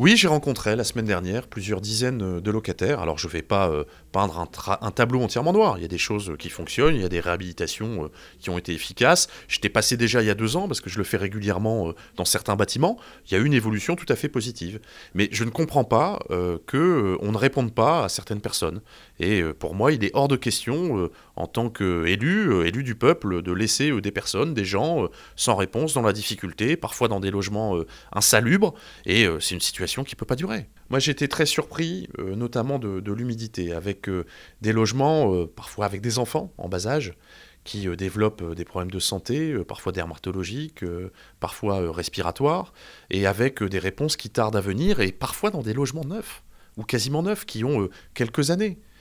Oui, j'ai rencontré la semaine dernière plusieurs dizaines de locataires. Alors je ne vais pas peindre un tableau entièrement noir. Il y a des choses qui fonctionnent, il y a des réhabilitations qui ont été efficaces. J'étais passé déjà il y a 2 ans parce que je le fais régulièrement dans certains bâtiments. Il y a eu une évolution tout à fait positive. Mais je ne comprends pas qu'on ne réponde pas à certaines personnes. Et pour moi, il est hors de question, en tant qu'élu, élu du peuple, de laisser des personnes, des gens sans réponse, dans la difficulté, parfois dans des logements insalubres. Et c'est une situation qui ne peut pas durer. Moi, j'ai été très surpris, notamment de l'humidité, avec des logements, parfois avec des enfants en bas âge, qui développent des problèmes de santé, parfois dermatologiques, parfois respiratoires, et avec des réponses qui tardent à venir, et parfois dans des logements neufs, ou quasiment neufs, qui ont quelques années.